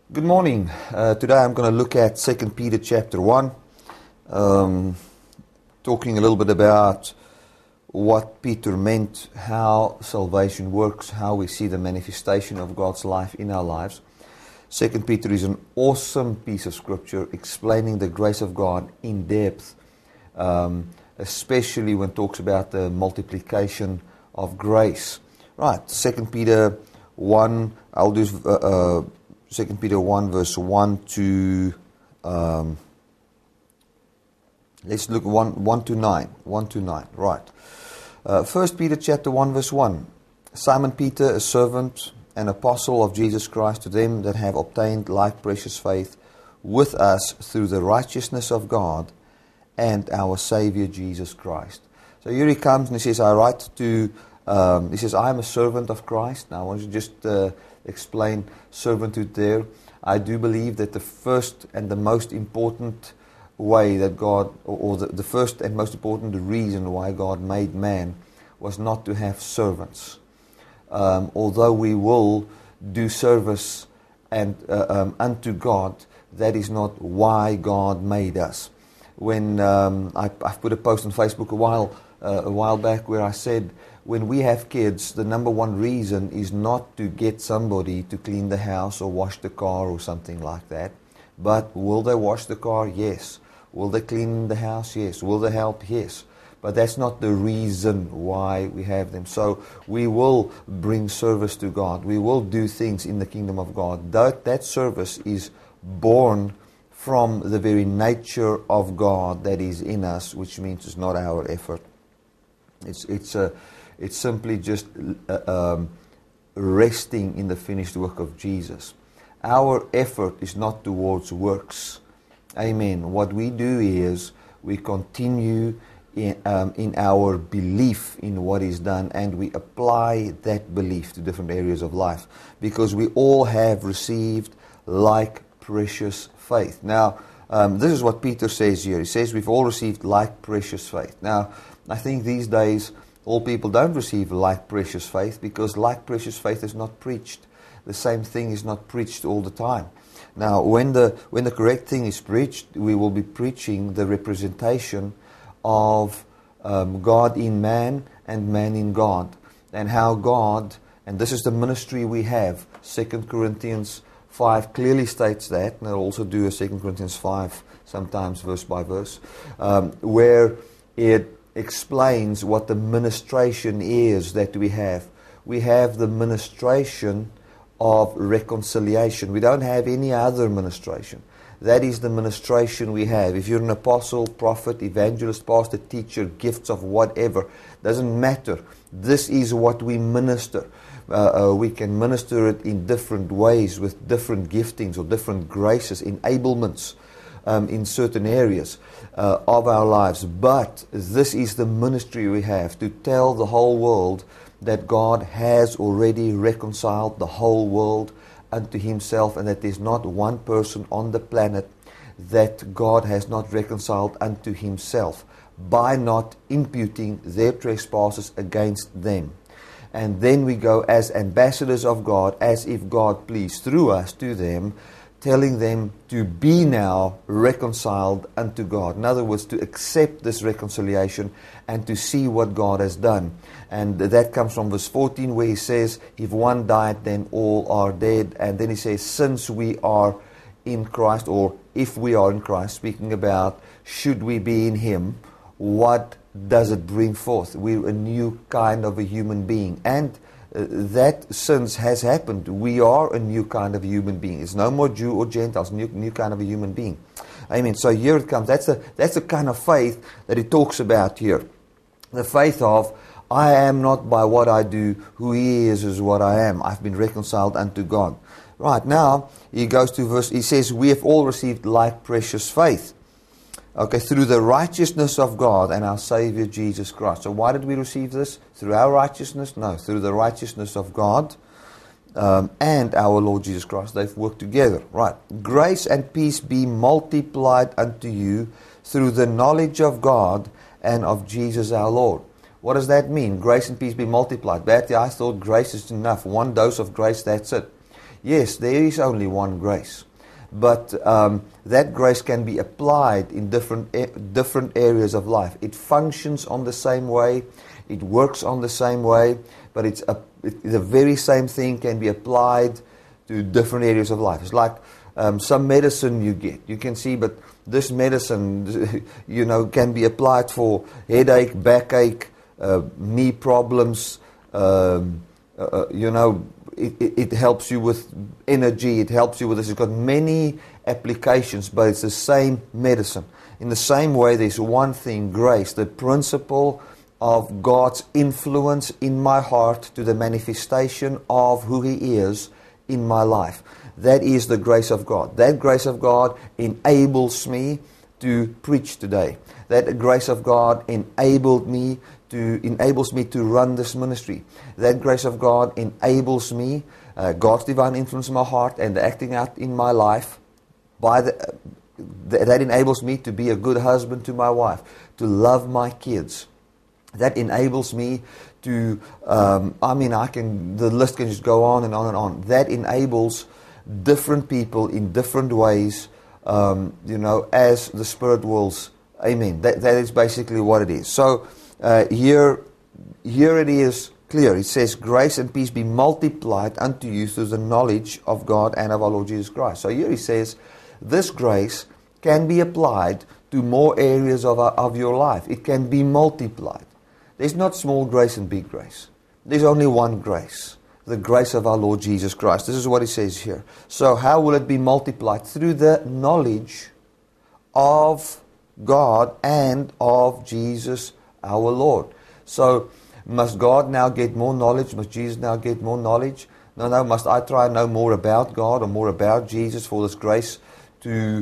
Good morning. Today I'm going to look at 2 Peter chapter 1, talking a little bit about what Peter meant, how salvation works, how we see the manifestation of God's life in our lives. 2 Peter is an awesome piece of scripture explaining the grace of God in depth, especially when it talks about the multiplication of grace. Right, 2 Peter 1, I'll do 2 Peter 1 verse 1 to, let's look 1 to 9, 1 to 9, right. 1 Peter chapter 1 verse 1, Simon Peter, a servant and apostle of Jesus Christ, to them that have obtained like precious faith with us through the righteousness of God and our Savior Jesus Christ. So here he comes and he says, I write to, he says, I am a servant of Christ. Now I want to just explain servanthood there. I do believe that the first and the most important way that God, or the first and most important reason why God made man was not to have servants. Although we will do service and unto God, that is not why God made us. When I've put a post on Facebook a while back where I said, when we have kids, the number one reason is not to get somebody to clean the house or wash the car or something like that. But will they wash the car? Yes. Will they clean the house? Yes. Will they help? Yes. But that's not the reason why we have them. So we will bring service to God. We will do things in the kingdom of God. That service is born from the very nature of God that is in us, which means it's not our effort. It's simply just resting in the finished work of Jesus. Our effort is not towards works. Amen. What we do is we continue in our belief in what is done, and we apply that belief to different areas of life, because we all have received like precious faith. Now, this is what Peter says here. He says we've all received like precious faith. Now, I think these days all people don't receive like precious faith, because like precious faith is not preached. The same thing is not preached all the time. Now, when the correct thing is preached, we will be preaching the representation of God in man and man in God, and how God, and this is the ministry we have. 2 Corinthians 5 clearly states that, and I'll also do a 2 Corinthians 5 sometimes verse by verse, where it explains what the ministration is that we have. We have the ministration of reconciliation. We don't have any other ministration. That is the ministration we have. If you're an apostle, prophet, evangelist, pastor, teacher, gifts of whatever, doesn't matter. This is what we minister. We can minister it in different ways with different giftings or different graces, enablements in certain areas of our lives. But this is the ministry we have, to tell the whole world that God has already reconciled the whole world unto Himself, and that there's not one person on the planet that God has not reconciled unto Himself, by not imputing their trespasses against them. And then we go as ambassadors of God, as if God pleased through us to them, telling them to be now reconciled unto God. In other words, to accept this reconciliation and to see what God has done. And that comes from verse 14, where he says, if one died, then all are dead. And then he says, since we are in Christ, or if we are in Christ, speaking about should we be in Him, what does it bring forth? We're a new kind of a human being. And that since has happened. We are a new kind of human being. It's no more Jew or Gentiles, new kind of a human being. Amen. So here it comes. That's the kind of faith that it talks about here. The faith of, I am not by what I do, who He is what I am. I've been reconciled unto God. Right, now he goes to verse, he says, we have all received like precious faith. Okay, through the righteousness of God and our Savior Jesus Christ. So why did we receive this? Through our righteousness? No, through the righteousness of God and our Lord Jesus Christ. They've worked together. Right. Grace and peace be multiplied unto you through the knowledge of God and of Jesus our Lord. What does that mean? Grace and peace be multiplied. Bertie, I thought grace is enough. One dose of grace, that's it. Yes, there is only one grace. But that grace can be applied in different areas of life. It functions on the same way. It works on the same way. But the very same thing can be applied to different areas of life. It's like some medicine you get. You can see, but this medicine, can be applied for headache, backache, knee problems. It helps you with energy. It helps you with this. It's got many applications, but it's the same medicine. In the same way, there's one thing, grace, the principle of God's influence in my heart to the manifestation of who He is in my life. That is the grace of God. That grace of God enables me to preach today. That grace of God enables me to run this ministry. That grace of God enables me, God's divine influence in my heart and acting out in my life. That enables me to be a good husband to my wife, to love my kids. That enables me to, the list can just go on and on and on. That enables different people in different ways, as the Spirit wills. Amen. That is basically what it is. So, here it is clear. It says, grace and peace be multiplied unto you through the knowledge of God and of our Lord Jesus Christ. So here he says, this grace can be applied to more areas of your life. It can be multiplied. There's not small grace and big grace. There's only one grace, the grace of our Lord Jesus Christ. This is what he says here. So how will it be multiplied? Through the knowledge of God and of Jesus our Lord. So, must God now get more knowledge? Must Jesus now get more knowledge? No. Must I try and know more about God or more about Jesus for this grace to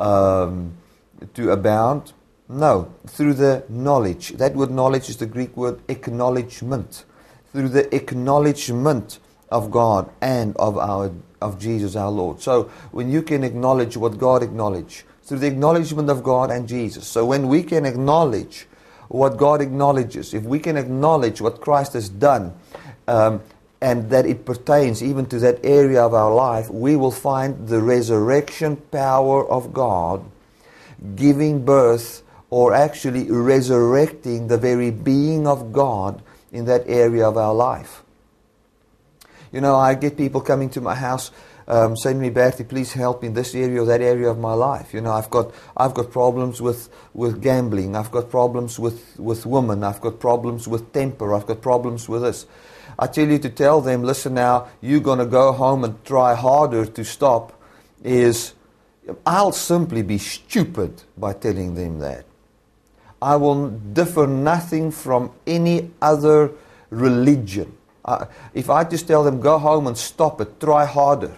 abound? No. Through the knowledge. That word knowledge is the Greek word acknowledgement. Through the acknowledgement of God and of Jesus our Lord. So, when you can acknowledge what God acknowledged, through the acknowledgement of God and Jesus. So, when we can acknowledge what God acknowledges, if we can acknowledge what Christ has done, and that it pertains even to that area of our life, we will find the resurrection power of God giving birth or actually resurrecting the very being of God in that area of our life. I get people coming to my house saying to me, Bertie, please help in this area or that area of my life. I've got problems with gambling. I've got problems with women. I've got problems with temper. I've got problems with this. I tell you to tell them, listen now, you're going to go home and try harder to stop. I'll simply be stupid by telling them that. I will differ nothing from any other religion. If I just tell them, go home and stop it, try harder,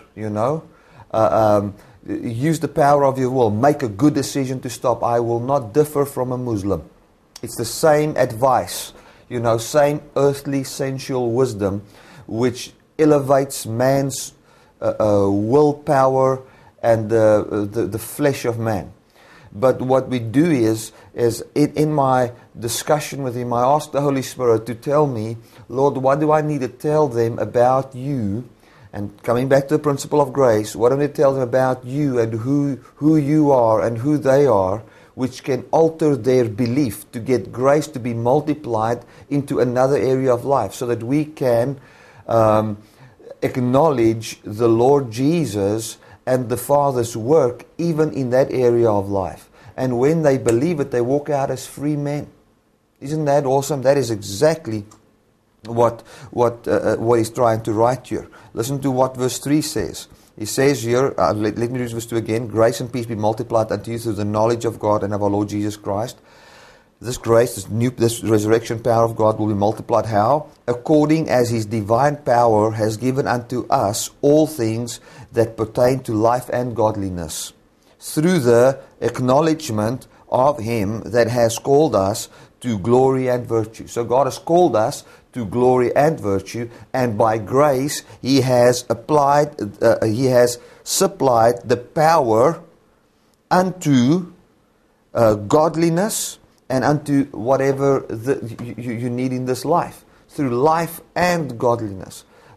use the power of your will, make a good decision to stop, I will not differ from a Muslim. It's the same advice, same earthly sensual wisdom, which elevates man's willpower and the flesh of man. But what we do is in my discussion with him, I ask the Holy Spirit to tell me, Lord, what do I need to tell them about you? And coming back to the principle of grace, what do I need to tell them about you and who you are and who they are, which can alter their belief to get grace to be multiplied into another area of life so that we can acknowledge the Lord Jesus and the Father's work even in that area of life. And when they believe it, they walk out as free men. Isn't that awesome? That is exactly what he's trying to write here. Listen to what verse 3 says. He says here, let me read verse 2 again. Grace and peace be multiplied unto you through the knowledge of God and of our Lord Jesus Christ. This grace, this resurrection power of God will be multiplied. How? According as His divine power has given unto us all things that pertain to life and godliness, through the acknowledgement of Him that has called us to glory and virtue. So God has called us to glory and virtue, and by grace He has He has supplied the power unto godliness and unto whatever you need in this life, through life and godliness.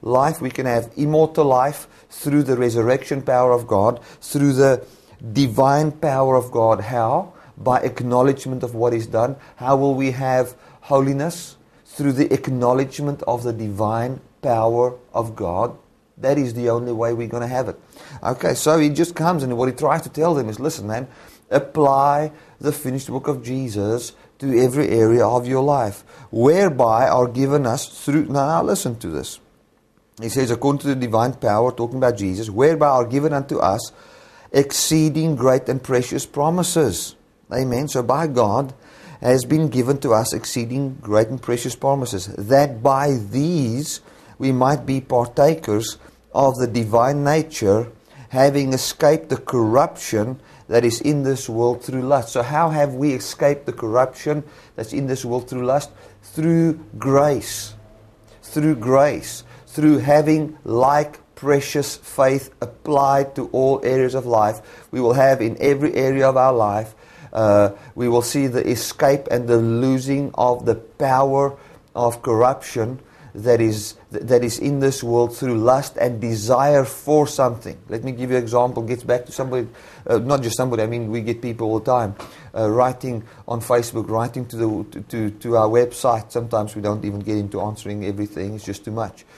life. We can have immortal life through the resurrection power of God, through the divine power of God. How? By acknowledgement of what is done. How will we have holiness? Through the acknowledgement of the divine power of God. That is the only way we're going to have it. Okay, so he just comes, and what he tries to tell them is, listen, man, apply the finished work of Jesus to every area of your life, whereby are given us through... Now listen to this. He says, according to the divine power, talking about Jesus, whereby are given unto us exceeding great and precious promises. Amen. So by God has been given to us exceeding great and precious promises, that by these we might be partakers of the divine nature, having escaped the corruption that is in this world through lust. So how have we escaped the corruption that's in this world through lust? Through grace. Through grace. Through having like precious faith applied to all areas of life. We will have in every area of our life, we will see the escape and the losing of the power of corruption that is in this world through lust and desire for something. Let me give you an example. Gets back to somebody, not just somebody. I mean, we get people all the time writing on Facebook, writing to our website. Sometimes we don't even get into answering everything. It's just too much.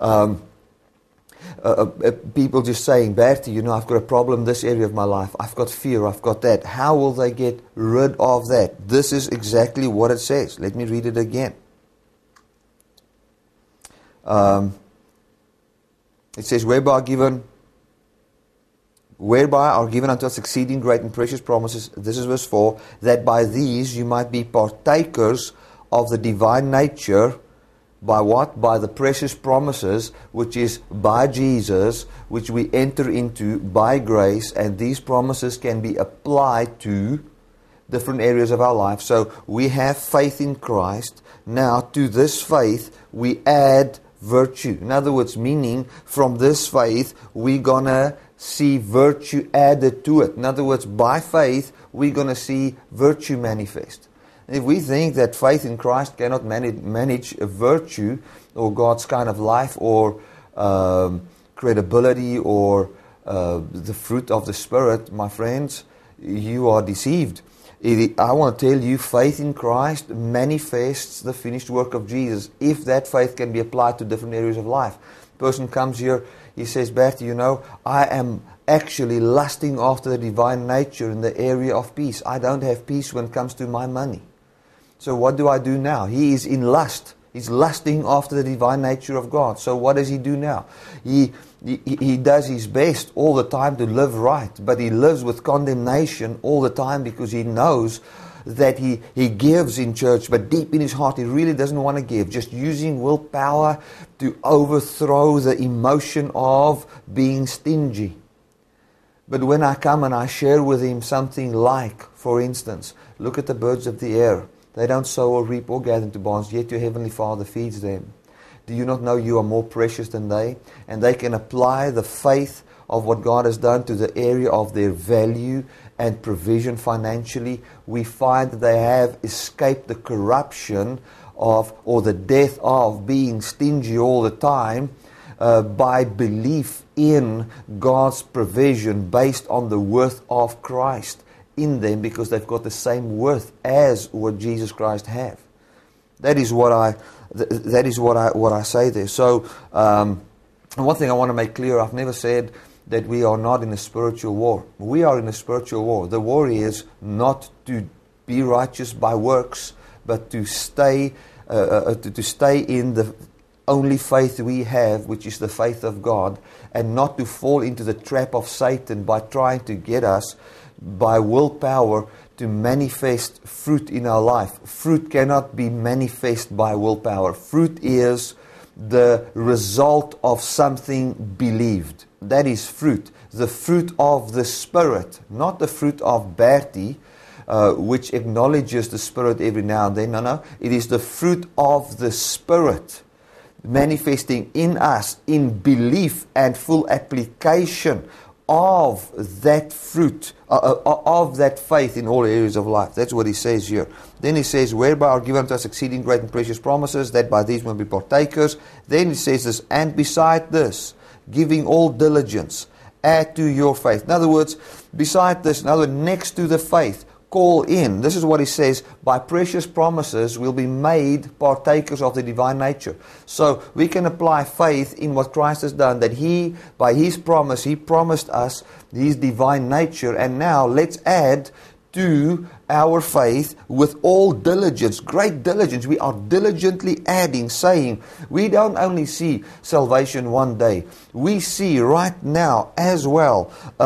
People just saying, Bertie, I've got a problem in this area of my life. I've got fear. I've got that. How will they get rid of that? This is exactly what it says. Let me read it again. It says, whereby are given unto us exceeding great and precious promises. This is verse 4. That by these you might be partakers of the divine nature. By what? By the precious promises, which is by Jesus, which we enter into by grace. And these promises can be applied to different areas of our life. So we have faith in Christ. Now to this faith we add virtue. In other words, meaning from this faith we're going to see virtue added to it. In other words, by faith we're going to see virtue manifest. If we think that faith in Christ cannot manage a virtue or God's kind of life or credibility or the fruit of the Spirit, my friends, you are deceived. I want to tell you, faith in Christ manifests the finished work of Jesus, if that faith can be applied to different areas of life. Person comes here, he says, Bertie, I am actually lusting after the divine nature in the area of peace. I don't have peace when it comes to my money. So what do I do now? He is in lust. He's lusting after the divine nature of God. So what does he do now? He does his best all the time to live right, but he lives with condemnation all the time because he knows that he gives in church, but deep in his heart he really doesn't want to give. Just using willpower to overthrow the emotion of being stingy. But when I come and I share with him something like, for instance, look at the birds of the air. They don't sow or reap or gather into barns, yet your heavenly Father feeds them. Do you not know you are more precious than they? And they can apply the faith of what God has done to the area of their value and provision financially. We find that they have escaped the corruption of, or the death of, being stingy all the time by belief in God's provision based on the worth of Christ in them, because they've got the same worth as what Jesus Christ have. That is what I say there. So one thing I want to make clear: I've never said that we are not in a spiritual war. We are in a spiritual war. The war is not to be righteous by works, but to stay in the only faith we have, which is the faith of God, and not to fall into the trap of Satan by trying to get us by willpower to manifest fruit in our life. Fruit cannot be manifest by willpower. Fruit is the result of something believed. That is fruit. The fruit of the Spirit, not the fruit of Bertie, which acknowledges the Spirit every now and then. No. It is the fruit of the Spirit manifesting in us in belief and full application of that fruit, of that faith in all areas of life. That's what he says here. Then he says, whereby are given unto us exceeding great and precious promises, that by these we may be partakers. Then he says this, and beside this, giving all diligence, add to your faith. In other words, beside this, in other words, next to the faith, call in. This is what he says, by precious promises we'll be made partakers of the divine nature. So we can apply faith in what Christ has done, that He, by His promise, He promised us His divine nature, and now let's add to our faith with all diligence, great diligence. We are diligently adding, saying, we don't only see salvation one day, we see right now as well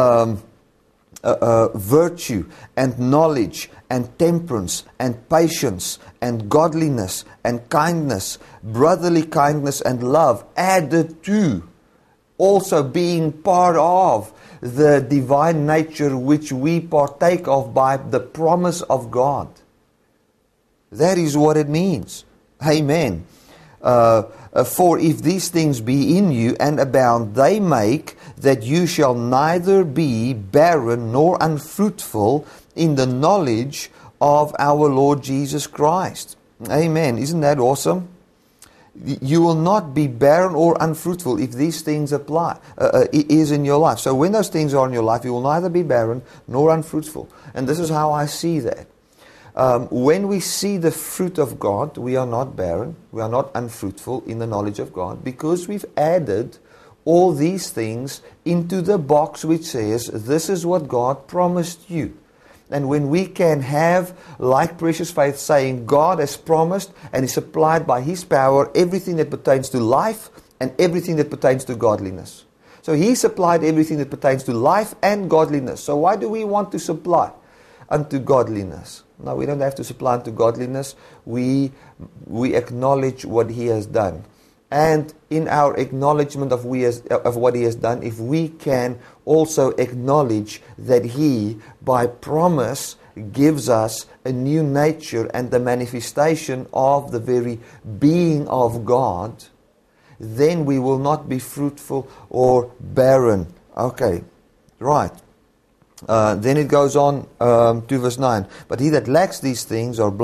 virtue and knowledge and temperance and patience and godliness and kindness, brotherly kindness and love, added to, also being part of the divine nature which we partake of by the promise of God. That is what it means. Amen. For if these things be in you and abound, they make that you shall neither be barren nor unfruitful in the knowledge of our Lord Jesus Christ. Amen. Isn't that awesome? You will not be barren or unfruitful if these things apply, is in your life. So when those things are in your life, you will neither be barren nor unfruitful. And this is how I see that. When we see the fruit of God, we are not barren, we are not unfruitful in the knowledge of God, because we've added all these things into the box which says, this is what God promised you. And when we can have, like precious faith, saying God has promised and He supplied by His power everything that pertains to life and everything that pertains to godliness. So He supplied everything that pertains to life and godliness. So why do we want to supply unto godliness? No, we don't have to supply unto godliness. We acknowledge what He has done. And in our acknowledgement of what He has done, if we can also acknowledge that He, by promise, gives us a new nature and the manifestation of the very being of God, then we will not be fruitful or barren. Okay, right. Then it goes on to verse 9. But he that lacks these things or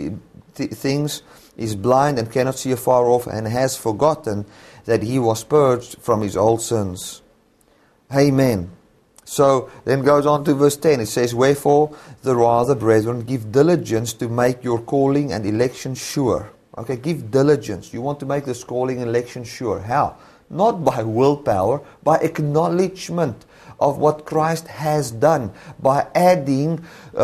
is blind and cannot see afar off, and has forgotten that he was purged from his old sins. Amen. So then goes on to verse 10. It says, wherefore the rather, brethren, give diligence to make your calling and election sure. Okay, give diligence. You want to make this calling and election sure. How? Not by willpower, by acknowledgement of what Christ has done, by adding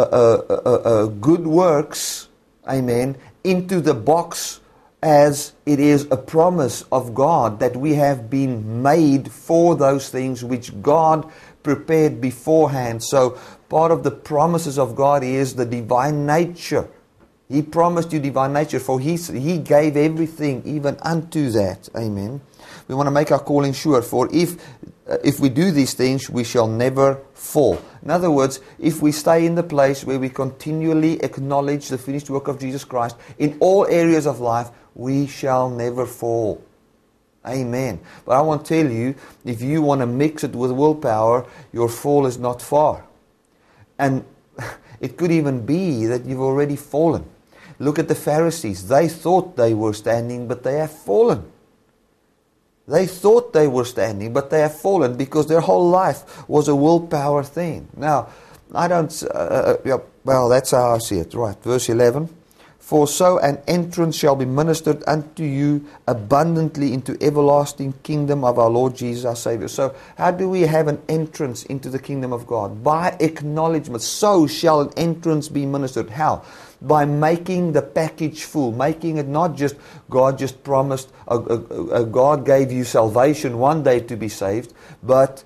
good works, amen, into the box, as it is a promise of God that we have been made for those things which God prepared beforehand. So part of the promises of God is the divine nature. He promised you divine nature, for He gave everything even unto that. Amen. We want to make our calling sure, for if we do these things, we shall never fall. In other words, if we stay in the place where we continually acknowledge the finished work of Jesus Christ in all areas of life, we shall never fall. Amen. But I want to tell you, if you want to mix it with willpower, your fall is not far. And it could even be that you've already fallen. Look at the Pharisees. They thought they were standing, but they have fallen. They thought they were standing, but they have fallen because their whole life was a willpower thing. Now, I don't... well, that's how I see it. Right, verse 11. For so an entrance shall be ministered unto you abundantly into everlasting kingdom of our Lord Jesus our Savior. So how do we have an entrance into the kingdom of God? By acknowledgement. So shall an entrance be ministered. How? By making the package full. Making it not just God just promised, God gave you salvation one day to be saved, but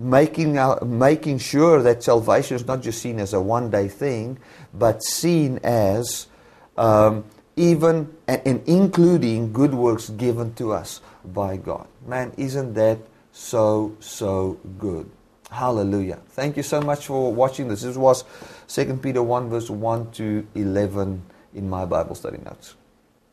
making sure that salvation is not just seen as a one-day thing, but seen as even and including good works given to us by God. Man, isn't that so good? Hallelujah. Thank you so much for watching this. This was 2 Peter 1 verse 1 to 11 in my Bible study notes.